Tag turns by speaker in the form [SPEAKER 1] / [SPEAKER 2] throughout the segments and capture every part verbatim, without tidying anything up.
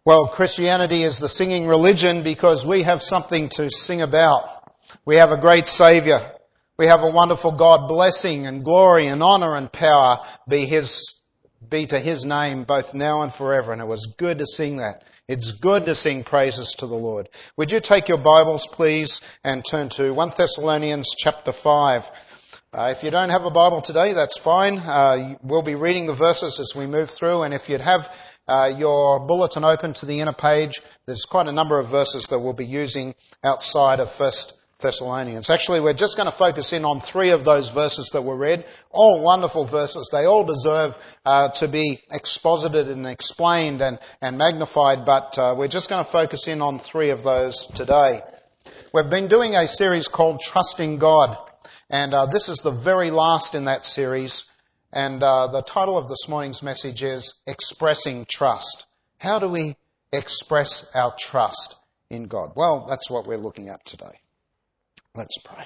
[SPEAKER 1] Well, Christianity is the singing religion because we have something to sing about. We have a great Saviour. We have a wonderful God. Blessing and glory and honour and power be His, be to His name both now and forever. And it was good to sing that. It's good to sing praises to the Lord. Would you take your Bibles, please, and turn to First Thessalonians chapter five. Uh, if you don't have a Bible today, that's fine. Uh, we'll be reading the verses as we move through, and if you'd have uh, your bulletin open to the inner page, there's quite a number of verses that we'll be using outside of First Thessalonians. Actually, we're just going to focus in on three of those verses that were read. All wonderful verses. They all deserve uh, to be exposited and explained and, and magnified, but uh, we're just going to focus in on three of those today. We've been doing a series called Trusting God. And uh, this is the very last in that series. And uh, the title of this morning's message is Expressing Trust. How do we express our trust in God? Well, that's what we're looking at today. Let's pray.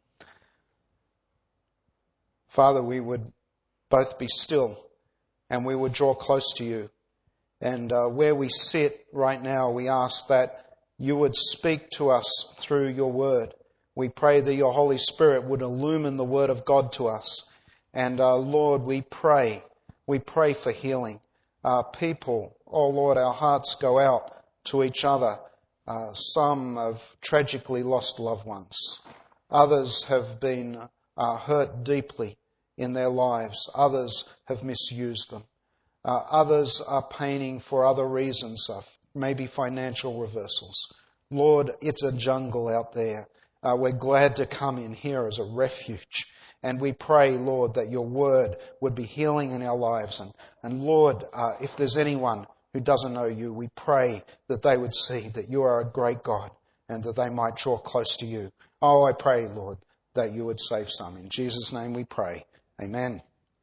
[SPEAKER 1] Father, we would both be still and we would draw close to you. And uh, where we sit right now, we ask that you would speak to us through your word. We pray that your Holy Spirit would illumine the Word of God to us. And uh, Lord, we pray, we pray for healing. Uh, people, oh Lord, our hearts go out to each other. Uh, some have tragically lost loved ones. Others have been uh, hurt deeply in their lives. Others have misused them. Uh, others are paining for other reasons, of maybe financial reversals. Lord, it's a jungle out there. Uh, we're glad to come in here as a refuge. And we pray, Lord, that your word would be healing in our lives. And, and Lord, uh, if there's anyone who doesn't know you, we pray that they would see that you are a great God and that they might draw close to you. Oh, I pray, Lord, that you would save some. In Jesus' name we pray. Amen.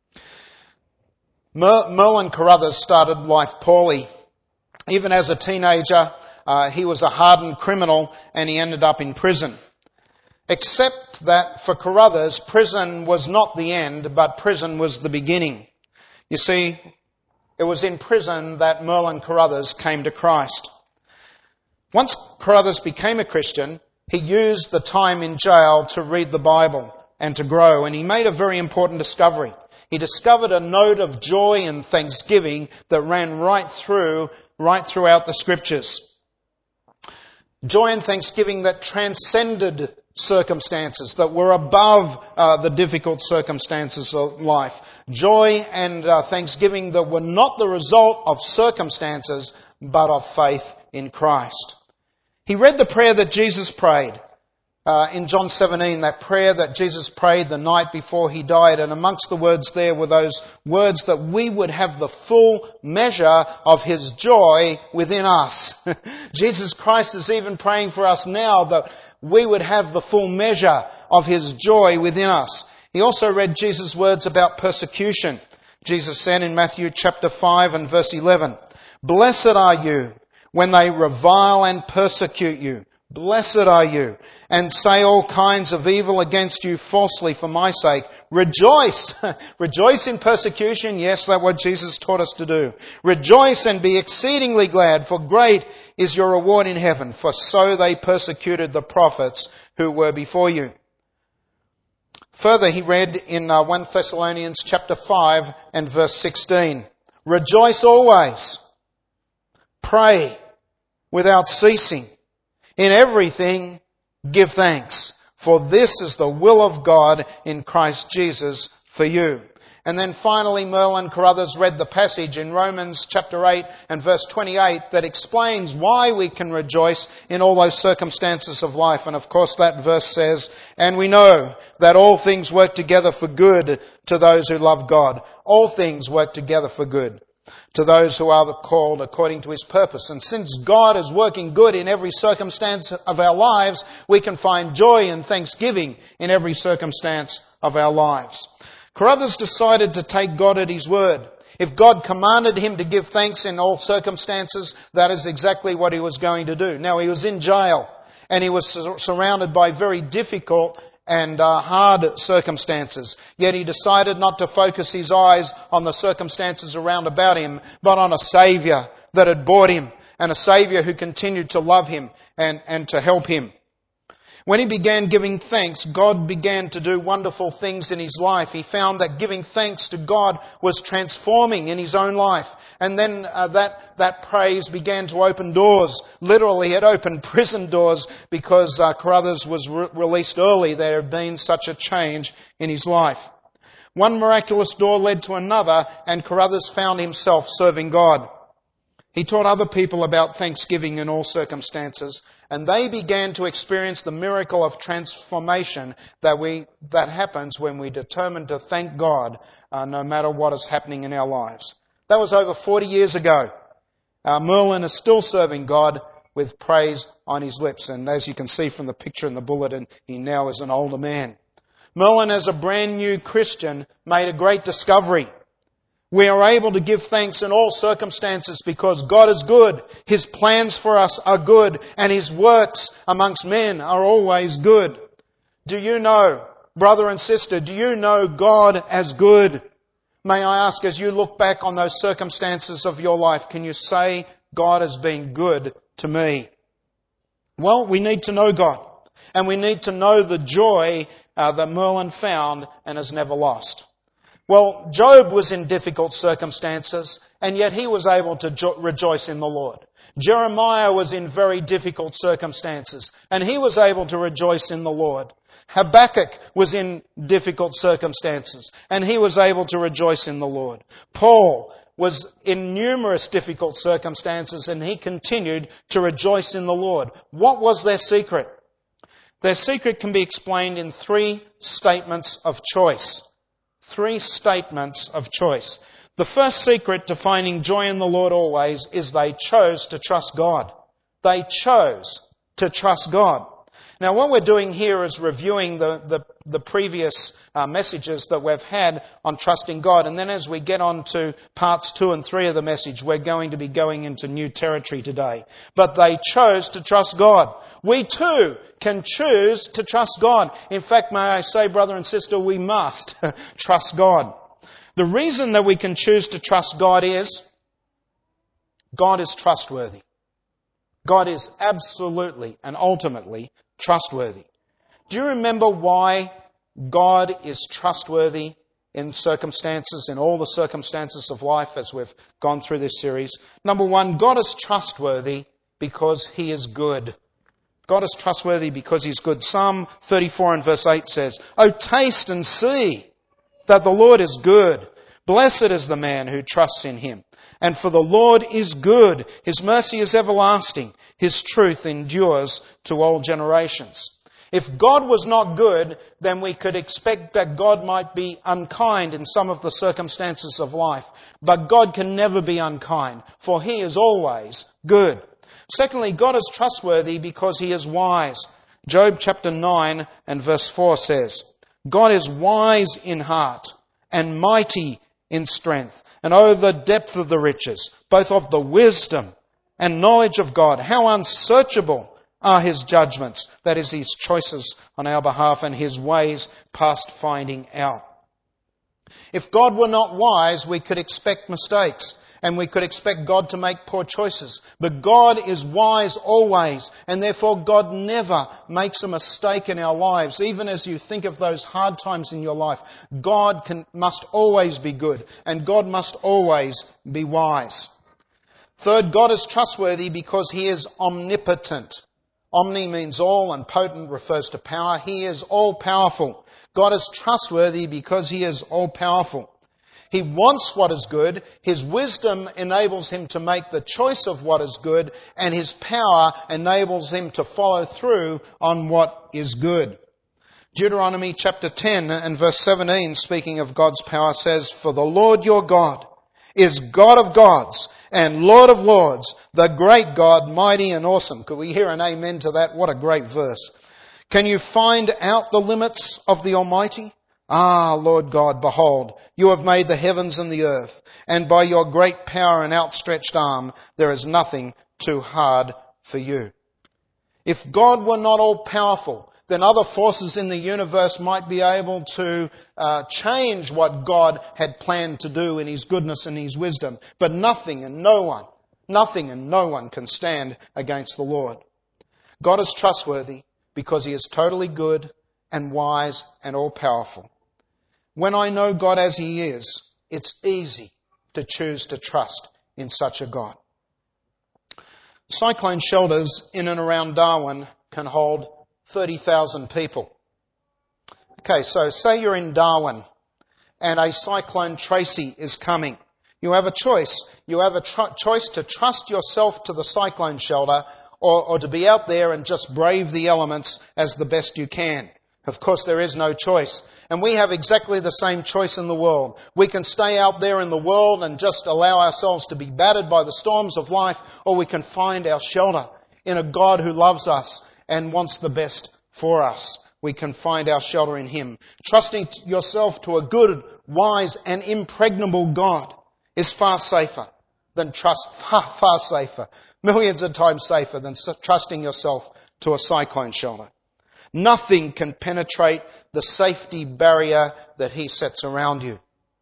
[SPEAKER 1] Mer- Merlin Carruthers started life poorly. Even as a teenager, uh, he was a hardened criminal and he ended up in prison. Except that for Carruthers, prison was not the end, but prison was the beginning. You see, it was in prison that Merlin Carruthers came to Christ. Once Carruthers became a Christian, he used the time in jail to read the Bible and to grow, and he made a very important discovery. He discovered a note of joy and thanksgiving that ran right through, right throughout the Scriptures. Joy and thanksgiving that transcended circumstances, that were above uh, the difficult circumstances of life. Joy and uh, thanksgiving that were not the result of circumstances, but of faith in Christ. He read the prayer that Jesus prayed uh, in John seventeen, that prayer that Jesus prayed the night before he died, and amongst the words there were those words that we would have the full measure of his joy within us. Jesus Christ is even praying for us now that we would have the full measure of his joy within us. He also read Jesus' words about persecution. Jesus said in Matthew chapter five and verse eleven, "Blessed are you when they revile and persecute you. Blessed are you, and say all kinds of evil against you falsely for my sake. Rejoice. Rejoice in persecution. Yes, that's what Jesus taught us to do. Rejoice and be exceedingly glad, for great is your reward in heaven. For so they persecuted the prophets who were before you." Further, he read in uh, First Thessalonians chapter five and verse sixteen, "Rejoice always. Pray without ceasing. In everything, give thanks, for this is the will of God in Christ Jesus for you." And then finally, Merlin Carruthers read the passage in Romans chapter eight and verse twenty-eight that explains why we can rejoice in all those circumstances of life. And of course that verse says, "And we know that all things work together for good to those who love God." All things work together for good to those who are called according to his purpose. And since God is working good in every circumstance of our lives, we can find joy and thanksgiving in every circumstance of our lives. Carruthers decided to take God at his word. If God commanded him to give thanks in all circumstances, that is exactly what he was going to do. Now, he was in jail and he was surrounded by very difficult and uh, hard circumstances. Yet he decided not to focus his eyes on the circumstances around about him, but on a Saviour that had bought him and a Saviour who continued to love him and, and to help him. When he began giving thanks, God began to do wonderful things in his life. He found that giving thanks to God was transforming in his own life. And then uh, that, that praise began to open doors. Literally, it opened prison doors because uh, Carruthers was re- released early. There had been such a change in his life. One miraculous door led to another, and Carruthers found himself serving God. He taught other people about thanksgiving in all circumstances, and they began to experience the miracle of transformation that we that happens when we determine to thank God uh, no matter what is happening in our lives. That was over forty years ago. Uh, Merlin is still serving God with praise on his lips, and as you can see from the picture in the bulletin, he now is an older man. Merlin, as a brand new Christian, made a great discovery. We are able to give thanks in all circumstances because God is good. His plans for us are good, and His works amongst men are always good. Do you know, brother and sister, do you know God as good? May I ask, as you look back on those circumstances of your life, can you say, God has been good to me? Well, we need to know God, and we need to know the joy uh, that Merlin found and has never lost. Well, Job was in difficult circumstances, and yet he was able to jo- rejoice in the Lord. Jeremiah was in very difficult circumstances, and he was able to rejoice in the Lord. Habakkuk was in difficult circumstances, and he was able to rejoice in the Lord. Paul was in numerous difficult circumstances, and he continued to rejoice in the Lord. What was their secret? Their secret can be explained in three statements of choice. Three statements of choice. The first secret to finding joy in the Lord always is they chose to trust God. They chose to trust God. Now, what we're doing here is reviewing the, the, the previous uh, messages that we've had on trusting God. And then as we get on to parts two and three of the message, we're going to be going into new territory today. But they chose to trust God. We too can choose to trust God. In fact, may I say, brother and sister, we must trust God. The reason that we can choose to trust God is God is trustworthy. God is absolutely and ultimately trustworthy. Do you remember why God is trustworthy in circumstances, in all the circumstances of life as we've gone through this series? Number one, God is trustworthy because He is good. God is trustworthy because He's good. Psalm thirty-four and verse eight says, "Oh, taste and see that the Lord is good. Blessed is the man who trusts in Him. And for the Lord is good. His mercy is everlasting. His truth endures to all generations." If God was not good, then we could expect that God might be unkind in some of the circumstances of life. But God can never be unkind, for He is always good. Secondly, God is trustworthy because He is wise. Job chapter nine and verse four says, "God is wise in heart and mighty in strength. And oh, the depth of the riches, both of the wisdom and knowledge of God. How unsearchable are His judgments," that is, His choices on our behalf, "and His ways past finding out." If God were not wise, we could expect mistakes, and we could expect God to make poor choices. But God is wise always, and therefore God never makes a mistake in our lives. Even as you think of those hard times in your life, God can, must always be good, and God must always be wise. Third, God is trustworthy because He is omnipotent. Omni means all, and potent refers to power. He is all-powerful. God is trustworthy because He is all-powerful. He wants what is good. His wisdom enables Him to make the choice of what is good, and His power enables Him to follow through on what is good. Deuteronomy chapter ten and verse seventeen, speaking of God's power, says, "For the Lord your God is God of gods and Lord of lords, the great God, mighty and awesome." Could we hear an amen to that? What a great verse. "Can you find out the limits of the Almighty? Ah, Lord God, behold, you have made the heavens and the earth, and by your great power and outstretched arm, there is nothing too hard for you." If God were not all-powerful, then other forces in the universe might be able to uh, change what God had planned to do in His goodness and His wisdom. But nothing and no one Nothing and no one can stand against the Lord. God is trustworthy because he is totally good and wise and all-powerful. When I know God as he is, it's easy to choose to trust in such a God. Cyclone shelters in and around Darwin can hold thirty thousand people. Okay, so say you're in Darwin and a Cyclone Tracy is coming. You have a choice. You have a tr- choice to trust yourself to the cyclone shelter or, or to be out there and just brave the elements as the best you can. Of course, there is no choice. And we have exactly the same choice in the world. We can stay out there in the world and just allow ourselves to be battered by the storms of life, or we can find our shelter in a God who loves us and wants the best for us. We can find our shelter in him. Trusting yourself to a good, wise and impregnable God is far safer than trust, far, far safer, millions of times safer than trusting yourself to a cyclone shelter. Nothing can penetrate the safety barrier that he sets around you.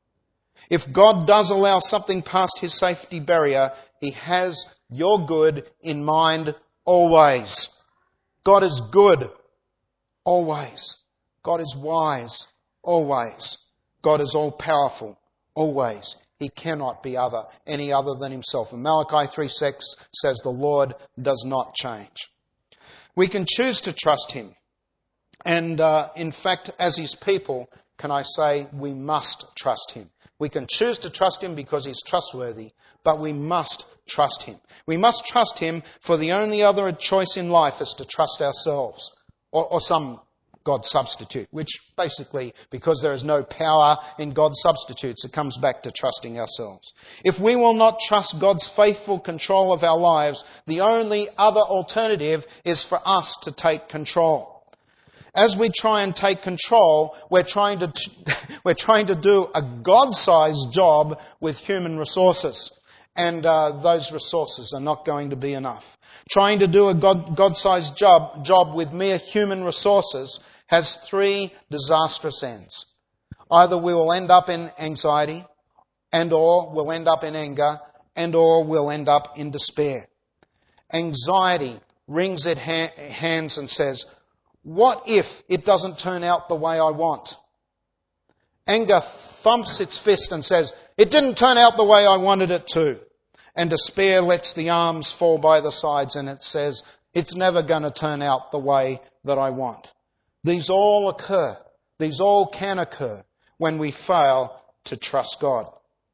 [SPEAKER 1] If God does allow something past his safety barrier, he has your good in mind always. God is good always. God is wise always. God is all-powerful always. He cannot be other, any other than himself. And Malachi three six says the Lord does not change. We can choose to trust him. And uh, in fact, as his people, can I say we must trust him. We can choose to trust him because he's trustworthy, but we must trust him. We must trust him, for the only other choice in life is to trust ourselves or, or some God substitute, which basically, because there is no power in God substitutes, it comes back to trusting ourselves. If we will not trust God's faithful control of our lives, the only other alternative is for us to take control. As we try and take control, we're trying to we're trying to do a God-sized job with human resources, and uh, those resources are not going to be enough. Trying to do a God, God-sized job job with mere human resources has three disastrous ends. Either we will end up in anxiety, and or we'll end up in anger, and or we'll end up in despair. Anxiety wrings its ha- hands and says, what if it doesn't turn out the way I want? Anger thumps its fist and says, it didn't turn out the way I wanted it to. And despair lets the arms fall by the sides and it says, it's never going to turn out the way that I want. These all occur. These all can occur when we fail to trust God.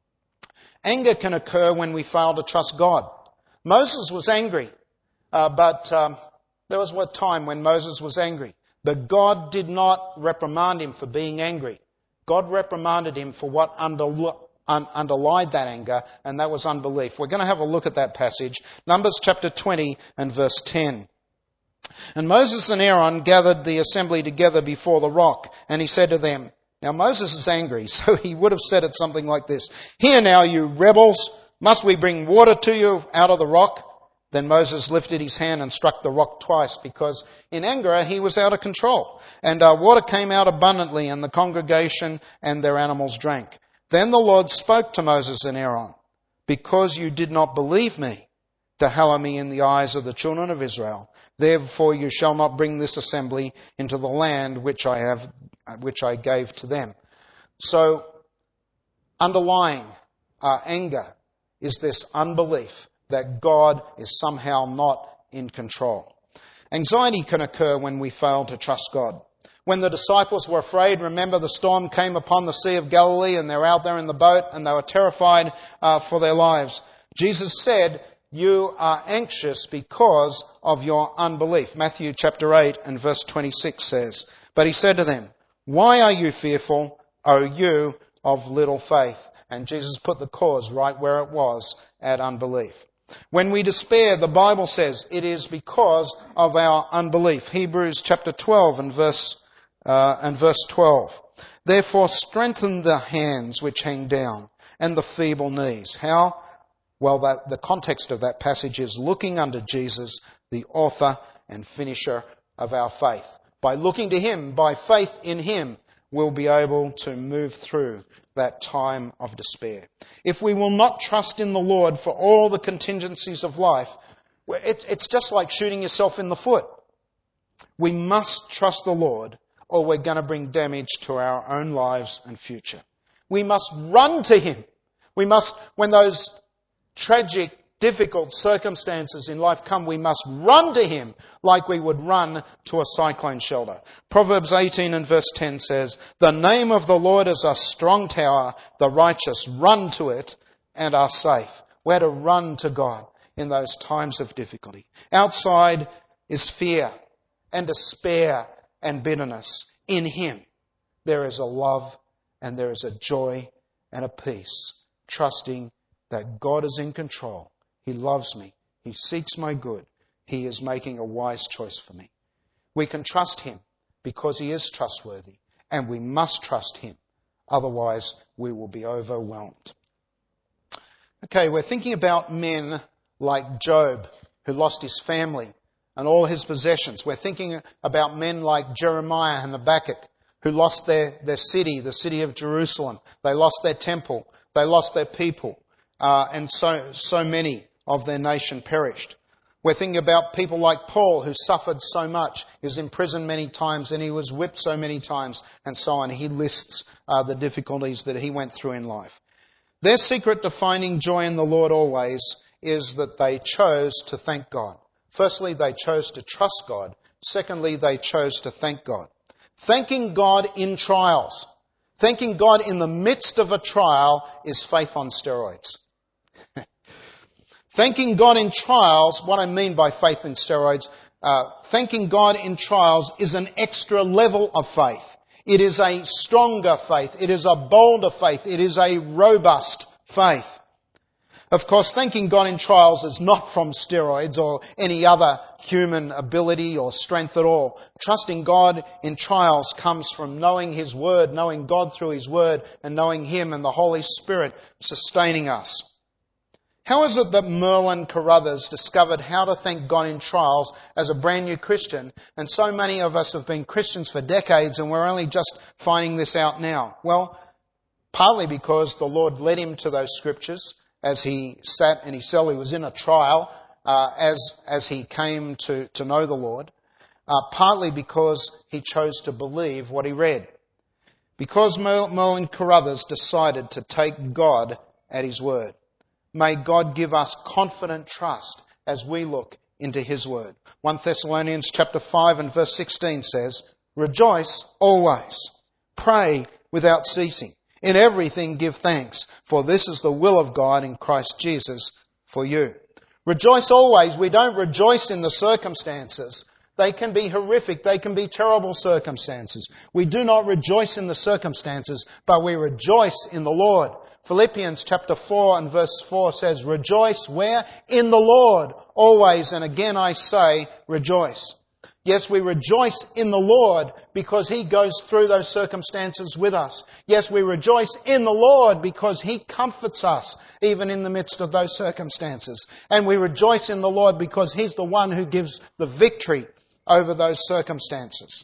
[SPEAKER 1] Anger can occur when we fail to trust God. Moses was angry, uh, but um, there was a time when Moses was angry. But God did not reprimand him for being angry. God reprimanded him for what under, un, underlied that anger, and that was unbelief. We're going to have a look at that passage. Numbers chapter twenty and verse ten. And Moses and Aaron gathered the assembly together before the rock, and he said to them, now Moses is angry, so he would have said it something like this. Hear now, you rebels, must we bring water to you out of the rock? Then Moses lifted his hand and struck the rock twice, because in anger he was out of control. And uh, water came out abundantly, and the congregation and their animals drank. Then the Lord spoke to Moses and Aaron, because you did not believe me to hallow me in the eyes of the children of Israel, therefore you shall not bring this assembly into the land which I have, which I gave to them. So, underlying our anger is this unbelief that God is somehow not in control. Anxiety can occur when we fail to trust God. When the disciples were afraid, remember the storm came upon the Sea of Galilee and they're out there in the boat and they were terrified uh, for their lives. Jesus said, you are anxious because of your unbelief. Matthew chapter eight and verse twenty-six says, but he said to them, why are you fearful, O you of little faith? And Jesus put the cause right where it was, at unbelief. When we despair, the Bible says it is because of our unbelief. Hebrews chapter twelve and verse uh, and verse twelve. Therefore strengthen the hands which hang down and the feeble knees. How? Well, that, the context of that passage is looking unto Jesus, the author and finisher of our faith. By looking to him, by faith in him, we'll be able to move through that time of despair. If we will not trust in the Lord for all the contingencies of life, it's, it's just like shooting yourself in the foot. We must trust the Lord, or we're going to bring damage to our own lives and future. We must run to Him. We must, when those tragic, difficult circumstances in life come, we must run to Him like we would run to a cyclone shelter. Proverbs eighteen and verse ten says, "The name of the Lord is a strong tower. The righteous run to it and are safe." We're to run to God in those times of difficulty. Outside is fear and despair and bitterness. In Him there is a love and there is a joy and a peace, trusting that God is in control. He loves me. He seeks my good. He is making a wise choice for me. We can trust Him because He is trustworthy, and we must trust Him. Otherwise, we will be overwhelmed. Okay, we're thinking about men like Job, who lost his family and all his possessions. We're thinking about men like Jeremiah and Habakkuk, who lost their, their city, the city of Jerusalem. They lost their temple. They lost their people. Uh, and so, so many of their nation perished. We're thinking about people like Paul, who suffered so much. He was imprisoned many times and he was whipped so many times and so on. He lists uh, the difficulties that he went through in life. Their secret to finding joy in the Lord always is that they chose to thank God. Firstly, they chose to trust God. Secondly, they chose to thank God. Thanking God in trials. Thanking God in the midst of a trial is faith on steroids. Thanking God in trials, what I mean by faith in steroids, uh, thanking God in trials is an extra level of faith. It is a stronger faith. It is a bolder faith. It is a robust faith. Of course, thanking God in trials is not from steroids or any other human ability or strength at all. Trusting God in trials comes from knowing His Word, knowing God through His Word, and knowing Him and the Holy Spirit sustaining us. How is it that Merlin Carruthers discovered how to thank God in trials as a brand new Christian, and so many of us have been Christians for decades and we're only just finding this out now? Well, partly because the Lord led him to those scriptures as he sat in his cell. He was in a trial uh, as as he came to, to know the Lord. Uh, partly because he chose to believe what he read. Because Merlin Carruthers decided to take God at His word. May God give us confident trust as we look into His Word. First Thessalonians chapter five and verse sixteen says, "Rejoice always. Pray without ceasing. In everything give thanks, for this is the will of God in Christ Jesus for you." Rejoice always. We don't rejoice in the circumstances. They can be horrific. They can be terrible circumstances. We do not rejoice in the circumstances, but we rejoice in the Lord. Philippians chapter four and verse four says, "Rejoice where? In the Lord always. And again I say, rejoice." Yes, we rejoice in the Lord because He goes through those circumstances with us. Yes, we rejoice in the Lord because He comforts us even in the midst of those circumstances. And we rejoice in the Lord because He's the one who gives the victory over those circumstances.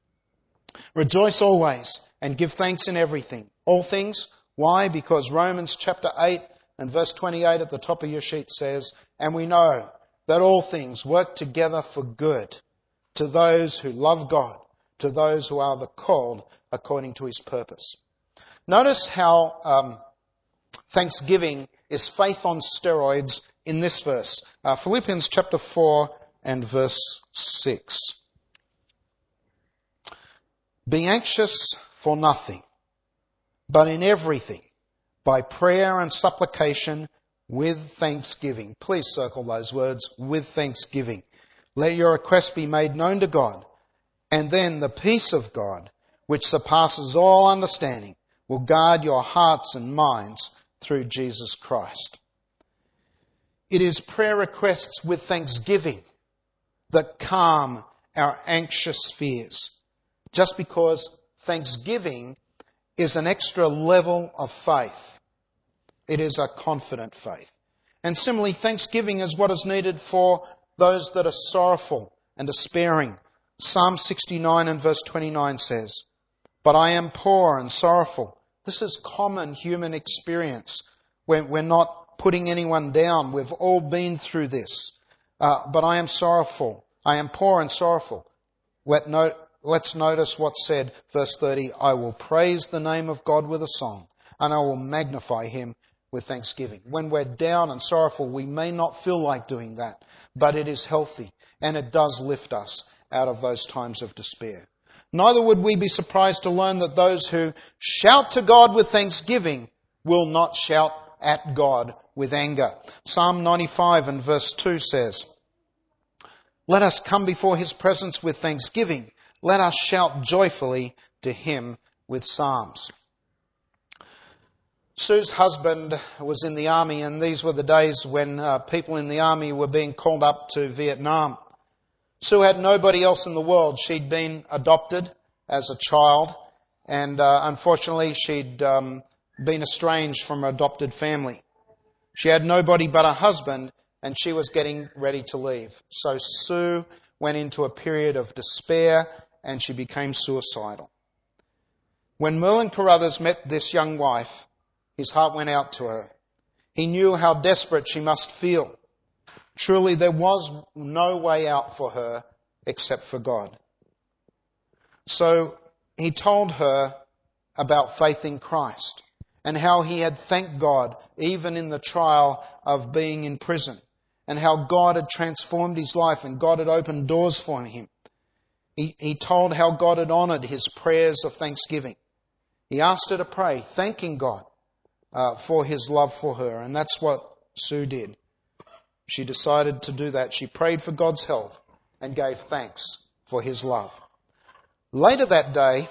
[SPEAKER 1] Rejoice always and give thanks in everything. All things. Why? Because Romans chapter eight and verse twenty-eight at the top of your sheet says, "And we know that all things work together for good to those who love God, to those who are the called according to His purpose." Notice how um, thanksgiving is faith on steroids in this verse. Uh, Philippians chapter four and verse six. "Be anxious for nothing, but in everything, by prayer and supplication, with thanksgiving." Please circle those words, with thanksgiving. "Let your requests be made known to God, and then the peace of God, which surpasses all understanding, will guard your hearts and minds through Jesus Christ." It is prayer requests with thanksgiving that calm our anxious fears. Just because thanksgiving is an extra level of faith. It is a confident faith. And similarly, thanksgiving is what is needed for those that are sorrowful and despairing. Psalm sixty-nine and verse twenty-nine says, But I am poor and sorrowful. This is common human experience. We're, we're not putting anyone down. We've all been through this. Uh, but I am sorrowful. I am poor and sorrowful. Let note, let's notice what's said, verse thirty. I will praise the name of God with a song, and I will magnify Him with thanksgiving. When we're down and sorrowful, we may not feel like doing that, but it is healthy, and it does lift us out of those times of despair. Neither would we be surprised to learn that those who shout to God with thanksgiving will not shout at God with anger. Psalm ninety-five and verse two says, let us come before His presence with thanksgiving. Let us shout joyfully to Him with psalms. Sue's husband was in the army, and these were the days when uh, people in the army were being called up to Vietnam. Sue had nobody else in the world. She'd been adopted as a child, and uh, unfortunately she'd um, been estranged from her adopted family. She had nobody but her husband, and she was getting ready to leave. So Sue went into a period of despair, and she became suicidal. When Merlin Carruthers met this young wife, his heart went out to her. He knew how desperate she must feel. Truly, there was no way out for her except for God. So he told her about faith in Christ and how he had thanked God even in the trial of being in prison, and how God had transformed his life and God had opened doors for him. He, he told how God had honoured his prayers of thanksgiving. He asked her to pray, thanking God uh, for his love for her, and that's what Sue did. She decided to do that. She prayed for God's help and gave thanks for His love. Later that day,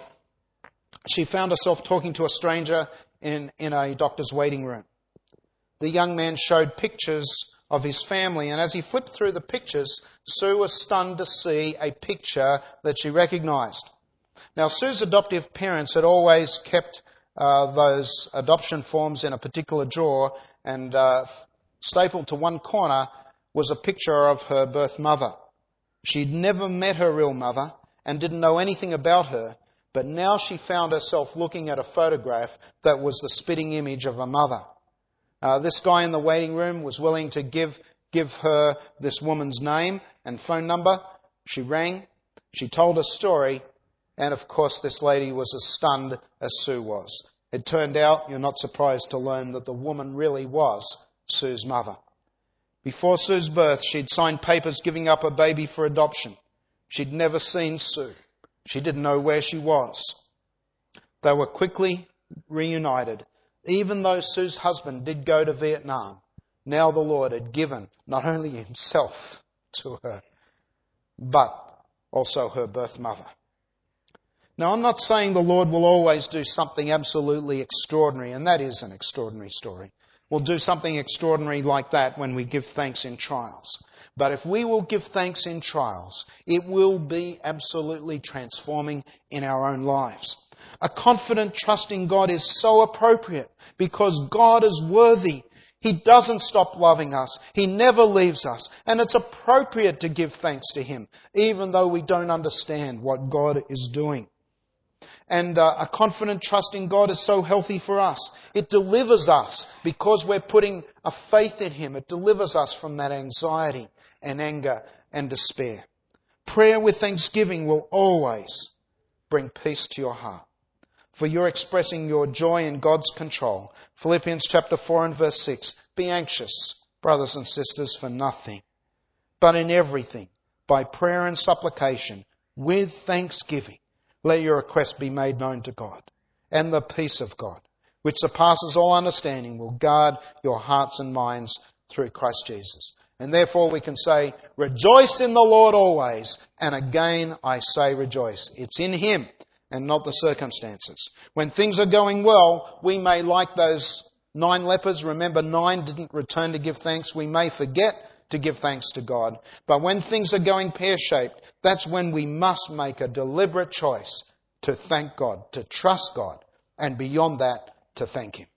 [SPEAKER 1] she found herself talking to a stranger in, in a doctor's waiting room. The young man showed pictures of his family, and as he flipped through the pictures, Sue was stunned to see a picture that she recognised. Now, Sue's adoptive parents had always kept uh, those adoption forms in a particular drawer, and uh, stapled to one corner was a picture of her birth mother. She'd never met her real mother and didn't know anything about her, but now she found herself looking at a photograph that was the spitting image of her mother. Uh, this guy in the waiting room was willing to give, give her this woman's name and phone number. She rang, she told her story, and of course this lady was as stunned as Sue was. It turned out, you're not surprised to learn, that the woman really was Sue's mother. Before Sue's birth, she'd signed papers giving up her baby for adoption. She'd never seen Sue. She didn't know where she was. They were quickly reunited. Even though Sue's husband did go to Vietnam, now the Lord had given not only Himself to her, but also her birth mother. Now, I'm not saying the Lord will always do something absolutely extraordinary, and that is an extraordinary story. We'll do something extraordinary like that when we give thanks in trials. But if we will give thanks in trials, it will be absolutely transforming in our own lives. A confident trust in God is so appropriate because God is worthy. He doesn't stop loving us. He never leaves us. And it's appropriate to give thanks to Him, even though we don't understand what God is doing. And uh, a confident trust in God is so healthy for us. It delivers us because we're putting a faith in Him. It delivers us from that anxiety and anger and despair. Prayer with thanksgiving will always bring peace to your heart, for you're expressing your joy in God's control. Philippians chapter four and verse six. Be anxious, brothers and sisters, for nothing, but in everything, by prayer and supplication, with thanksgiving, let your request be made known to God, and the peace of God, which surpasses all understanding, will guard your hearts and minds through Christ Jesus. And therefore we can say, rejoice in the Lord always. And again I say rejoice. It's in Him and not the circumstances. When things are going well, we may, like those nine lepers, remember nine didn't return to give thanks. We may forget to give thanks to God. But when things are going pear-shaped, that's when we must make a deliberate choice to thank God, to trust God, and beyond that, to thank Him.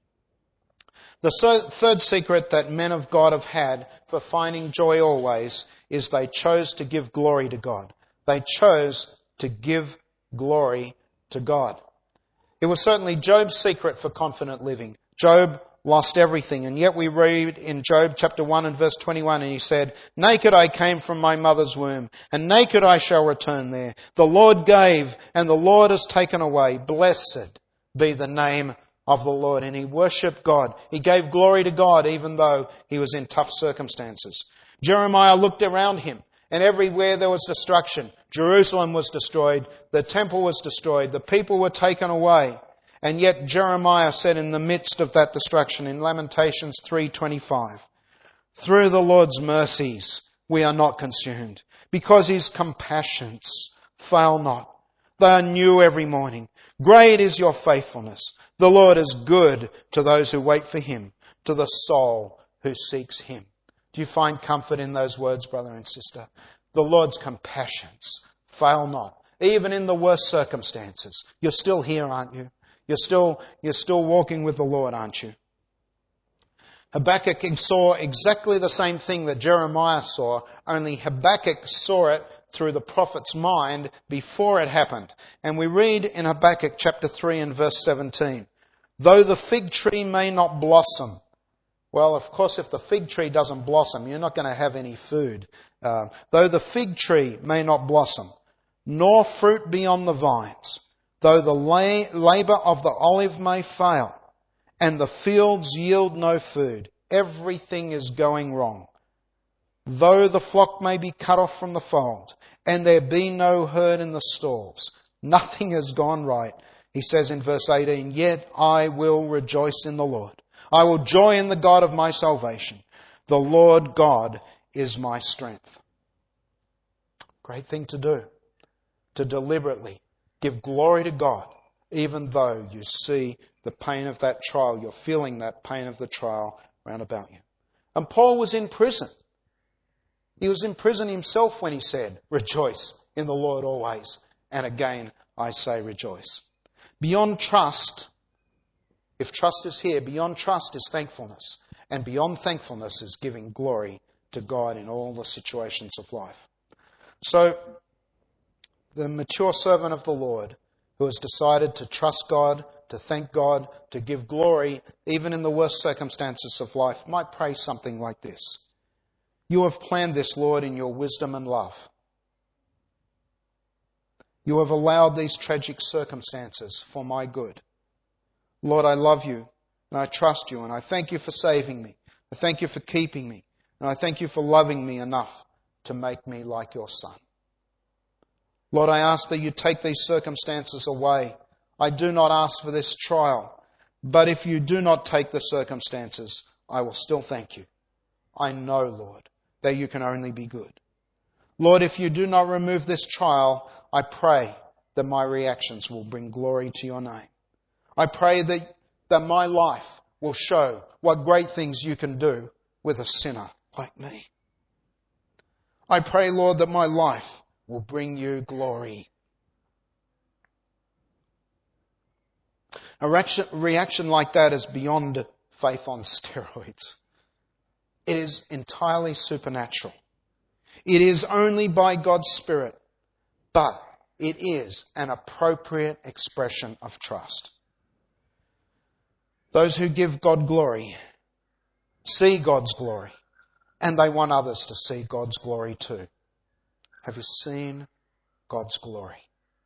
[SPEAKER 1] The third secret that men of God have had for finding joy always is they chose to give glory to God. They chose to give glory to God. It was certainly Job's secret for confident living. Job lost everything, and yet we read in Job chapter one and verse twenty-one, and he said, "Naked I came from my mother's womb, and naked I shall return there. The Lord gave, and the Lord has taken away. Blessed be the name of the Lord." And he worshipped God. He gave glory to God even though he was in tough circumstances. Jeremiah looked around him, and everywhere there was destruction. Jerusalem was destroyed. The temple was destroyed. The people were taken away. And yet Jeremiah said in the midst of that destruction in Lamentations three twenty-five, "Through the Lord's mercies we are not consumed, because his compassions fail not. They are new every morning. Great is your faithfulness. The Lord is good to those who wait for him, to the soul who seeks him." Do you find comfort in those words, brother and sister? The Lord's compassions fail not. Even in the worst circumstances. You're still here, aren't you? You're still, you're still walking with the Lord, aren't you? Habakkuk saw exactly the same thing that Jeremiah saw, only Habakkuk saw it through the prophet's mind before it happened. And we read in Habakkuk chapter three and verse seventeen, "Though the fig tree may not blossom." Well, of course, if the fig tree doesn't blossom, you're not going to have any food. Uh, "Though the fig tree may not blossom, nor fruit be on the vines, though the la- labour of the olive may fail, and the fields yield no food," everything is going wrong. "Though the flock may be cut off from the fold, and there be no herd in the stalls," nothing has gone right. He says in verse eighteen, "Yet I will rejoice in the Lord. I will joy in the God of my salvation. The Lord God is my strength." Great thing to do. To deliberately give glory to God, even though you see the pain of that trial. You're feeling that pain of the trial round about you. And Paul was in prison. He was in prison himself when he said, "Rejoice in the Lord always. And again, I say rejoice." Beyond trust, if trust is here, beyond trust is thankfulness. And beyond thankfulness is giving glory to God in all the situations of life. So, the mature servant of the Lord who has decided to trust God, to thank God, to give glory, even in the worst circumstances of life, might pray something like this. "You have planned this, Lord, in your wisdom and love. You have allowed these tragic circumstances for my good. Lord, I love you and I trust you and I thank you for saving me. I thank you for keeping me and I thank you for loving me enough to make me like your Son. Lord, I ask that you take these circumstances away. I do not ask for this trial, but if you do not take the circumstances, I will still thank you. I know, Lord, that you can only be good. Lord, if you do not remove this trial, I pray that my reactions will bring glory to your name. I pray that, that my life will show what great things you can do with a sinner like me. I pray, Lord, that my life will bring you glory. A reaction, reaction like that is beyond faith on steroids. It is entirely supernatural. It is only by God's Spirit, but it is an appropriate expression of trust. Those who give God glory see God's glory, and they want others to see God's glory too. Have you seen God's glory?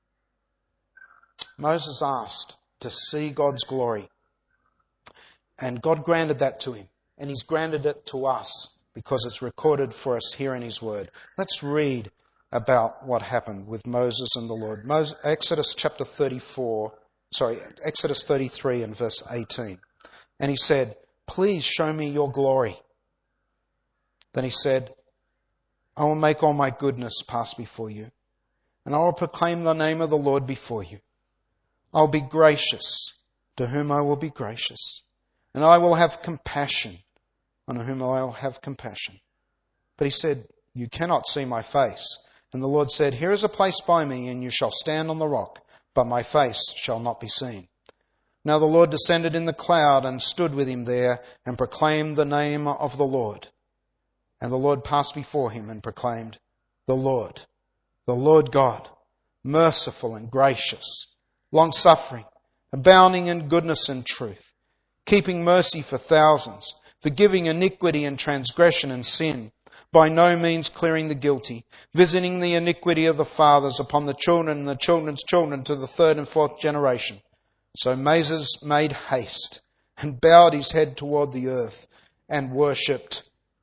[SPEAKER 1] Moses asked to see God's glory, and God granted that to him, and he's granted it to us because it's recorded for us here in his word. Let's read about what happened with Moses and the Lord. Moses, Exodus chapter thirty-four, sorry, Exodus thirty-three and verse eighteen. And he said, "Please show me your glory." Then he said, "I will make all my goodness pass before you, and I will proclaim the name of the Lord before you. I will be gracious to whom I will be gracious, and I will have compassion on whom I will have compassion." But he said, "You cannot see my face." And the Lord said, "Here is a place by me, and you shall stand on the rock, but my face shall not be seen." Now the Lord descended in the cloud and stood with him there and proclaimed the name of the Lord. And the Lord passed before him and proclaimed, "The Lord, the Lord God, merciful and gracious, long-suffering abounding in goodness and truth, keeping mercy for thousands, forgiving iniquity and transgression and sin, by no means clearing the guilty, visiting the iniquity of the fathers upon the children and the children's children to the third and fourth generation. So Moses made haste and bowed his head toward the earth and worshipped.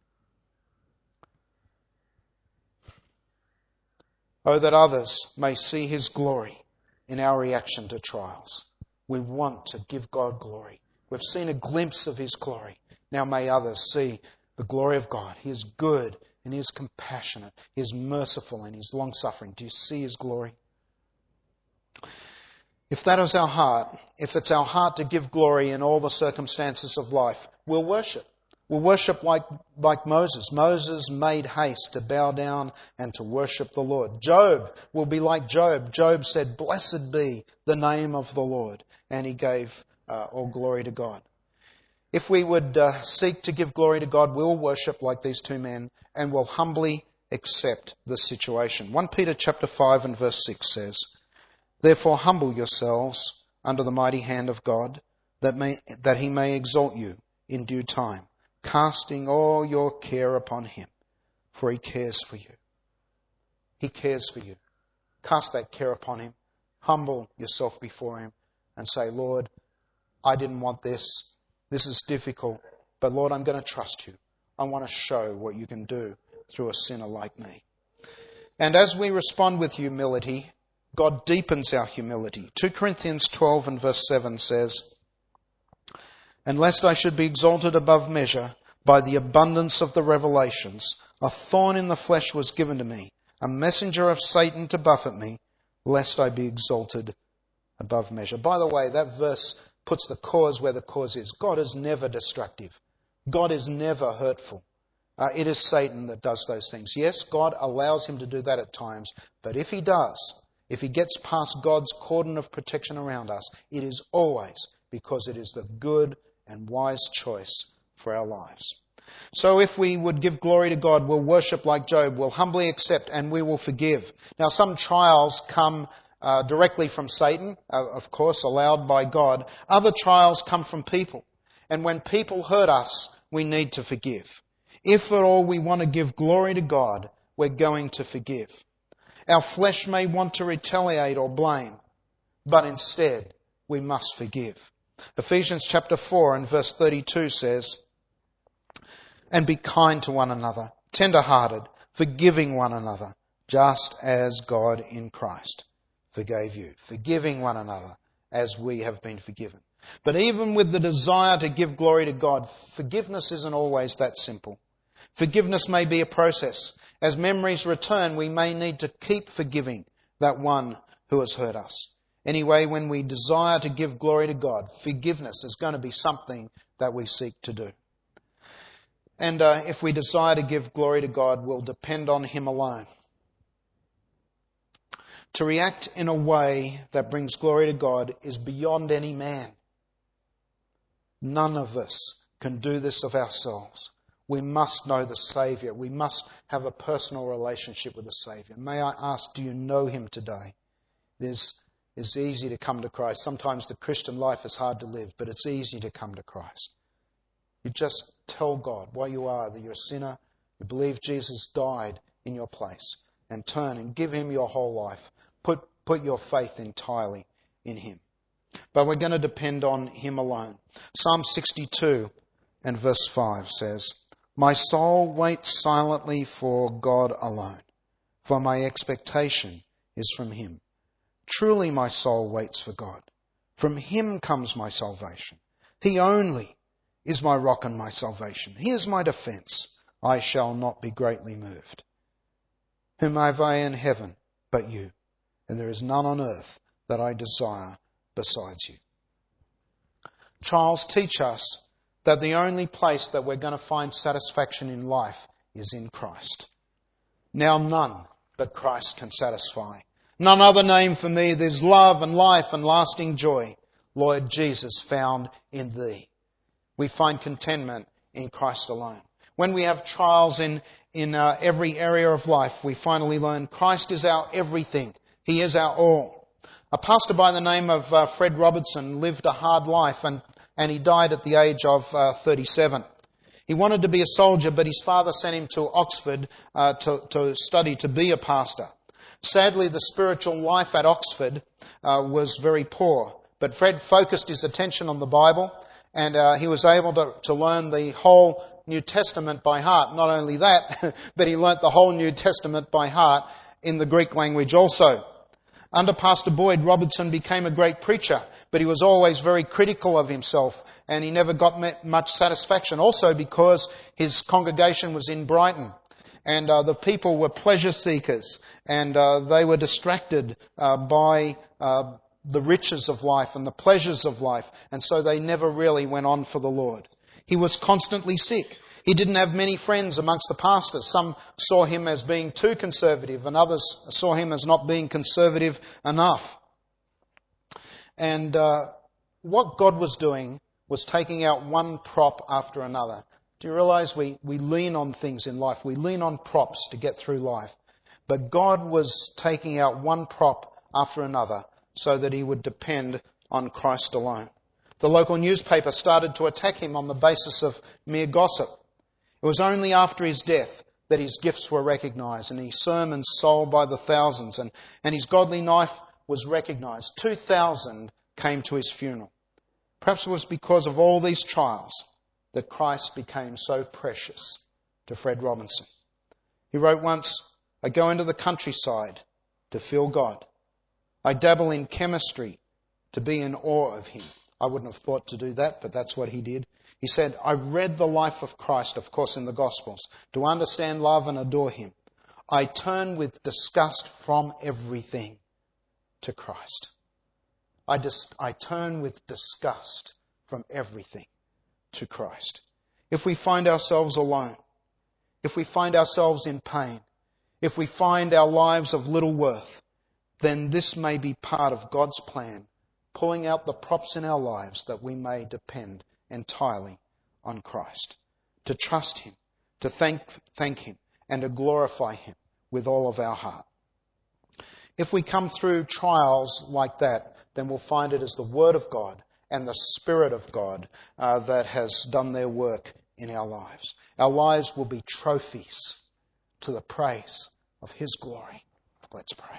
[SPEAKER 1] Oh, that others may see his glory in our reaction to trials. We want to give God glory. We've seen a glimpse of his glory. Now may others see the glory of God. He is good and he is compassionate. He is merciful and he is long-suffering. Do you see his glory? If that is our heart, if it's our heart to give glory in all the circumstances of life, we'll worship. We'll worship like, like Moses. Moses made haste to bow down and to worship the Lord. Job will be like Job. Job said, "Blessed be the name of the Lord." And he gave uh, all glory to God. If we would uh, seek to give glory to God, we'll worship like these two men and we'll humbly accept the situation. First Peter chapter five and verse six says, "Therefore humble yourselves under the mighty hand of God, that may, that he may exalt you in due time, casting all your care upon him, for he cares for you." He cares for you. Cast that care upon him. Humble yourself before him and say, "Lord, I didn't want this. This is difficult, but Lord, I'm going to trust you. I want to show what you can do through a sinner like me." And as we respond with humility, God deepens our humility. Second Corinthians twelve and verse seven says, "And lest I should be exalted above measure by the abundance of the revelations, a thorn in the flesh was given to me, a messenger of Satan to buffet me, lest I be exalted above measure." By the way, that verse puts the cause where the cause is. God is never destructive. God is never hurtful. Uh, it is Satan that does those things. Yes, God allows him to do that at times, but if he does, if he gets past God's cordon of protection around us, it is always because it is the good and wise choice for our lives. So if we would give glory to God, we'll worship like Job, we'll humbly accept, and we will forgive. Now, some trials come uh, directly from Satan, uh, of course, allowed by God. Other trials come from people. And when people hurt us, we need to forgive. If at all we want to give glory to God, we're going to forgive. Our flesh may want to retaliate or blame, but instead we must forgive. Ephesians chapter four and verse thirty-two says, "And be kind to one another, tender-hearted, forgiving one another, just as God in Christ forgave you." Forgiving one another as we have been forgiven. But even with the desire to give glory to God, forgiveness isn't always that simple. Forgiveness may be a process. As memories return, we may need to keep forgiving that one who has hurt us. Anyway, when we desire to give glory to God, forgiveness is going to be something that we seek to do. And uh, if we desire to give glory to God, we'll depend on him alone. To react in a way that brings glory to God is beyond any man. None of us can do this of ourselves. We must know the Saviour. We must have a personal relationship with the Saviour. May I ask, do you know him today? It is it's easy to come to Christ. Sometimes the Christian life is hard to live, but it's easy to come to Christ. You just tell God what you are, that you're a sinner, you believe Jesus died in your place, and turn and give him your whole life. Put, put your faith entirely in him. But we're going to depend on him alone. Psalm sixty-two and verse five says, "My soul waits silently for God alone, for my expectation is from him. Truly my soul waits for God. From him comes my salvation. He only is my rock and my salvation. He is my defence. I shall not be greatly moved. Whom have I in heaven but you? And there is none on earth that I desire besides you." Trials teach us that the only place that we're going to find satisfaction in life is in Christ. Now none but Christ can satisfy. None other name for me. There's love and life and lasting joy, Lord Jesus, found in thee. We find contentment in Christ alone. When we have trials in, in uh, every area of life, we finally learn Christ is our everything. He is our all. A pastor by the name of uh, Fred Robertson lived a hard life, and, and he died at the age of uh, thirty-seven. He wanted to be a soldier, but his father sent him to Oxford uh, to, to study to be a pastor. Sadly, the spiritual life at Oxford uh, was very poor, but Fred focused his attention on the Bible, and uh, he was able to, to learn the whole New Testament by heart. Not only that, but he learnt the whole New Testament by heart in the Greek language also. Under Pastor Boyd, Robertson became a great preacher, but he was always very critical of himself, and he never got much satisfaction. Also because his congregation was in Brighton, and uh, the people were pleasure seekers, and uh, they were distracted uh, by uh, the riches of life and the pleasures of life, and so they never really went on for the Lord. He was constantly sick. He didn't have many friends amongst the pastors. Some saw him as being too conservative, and others saw him as not being conservative enough. And uh, what God was doing was taking out one prop after another. Do you realise we, we lean on things in life? We lean on props to get through life. But God was taking out one prop after another so that he would depend on Christ alone. The local newspaper started to attack him on the basis of mere gossip. It was only after his death that his gifts were recognised and his sermons sold by the thousands, and, and his godly life was recognised. Two thousand came to his funeral. Perhaps it was because of all these trials that Christ became so precious to Fred Robertson. He wrote once, "I go into the countryside to feel God. I dabble in chemistry to be in awe of him." I wouldn't have thought to do that, but that's what he did. He said, "I read the life of Christ, of course, in the Gospels, to understand, love and adore him. I turn with disgust from everything to Christ." I, dis- I turn with disgust from everything to Christ. If we find ourselves alone, if we find ourselves in pain, if we find our lives of little worth, then this may be part of God's plan, pulling out the props in our lives that we may depend entirely on Christ, to trust him, to thank, thank him, and to glorify him with all of our heart. If we come through trials like that, then we'll find it as the Word of God and the Spirit of God uh, that has done their work in our lives. Our lives will be trophies to the praise of his glory. Let's pray.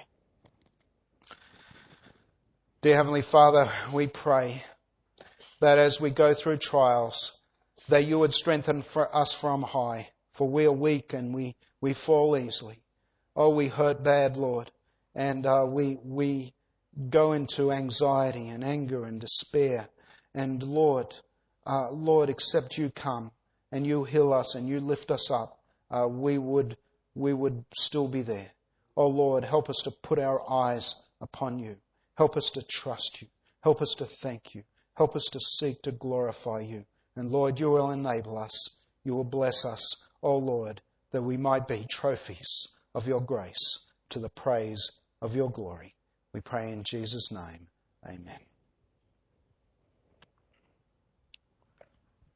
[SPEAKER 1] Dear Heavenly Father, we pray that as we go through trials, that you would strengthen for us from high, for we are weak and we, we fall easily. Oh, we hurt bad, Lord, and uh, we we go into anxiety and anger and despair. And Lord, uh, Lord, except you come and you heal us and you lift us up, uh, we would we would still be there. Oh Lord, help us to put our eyes upon you. Help us to trust you. Help us to thank you. Help us to seek to glorify you. And Lord, you will enable us. You will bless us, oh Lord, that we might be trophies of your grace to the praise of your glory. We pray in Jesus' name. Amen.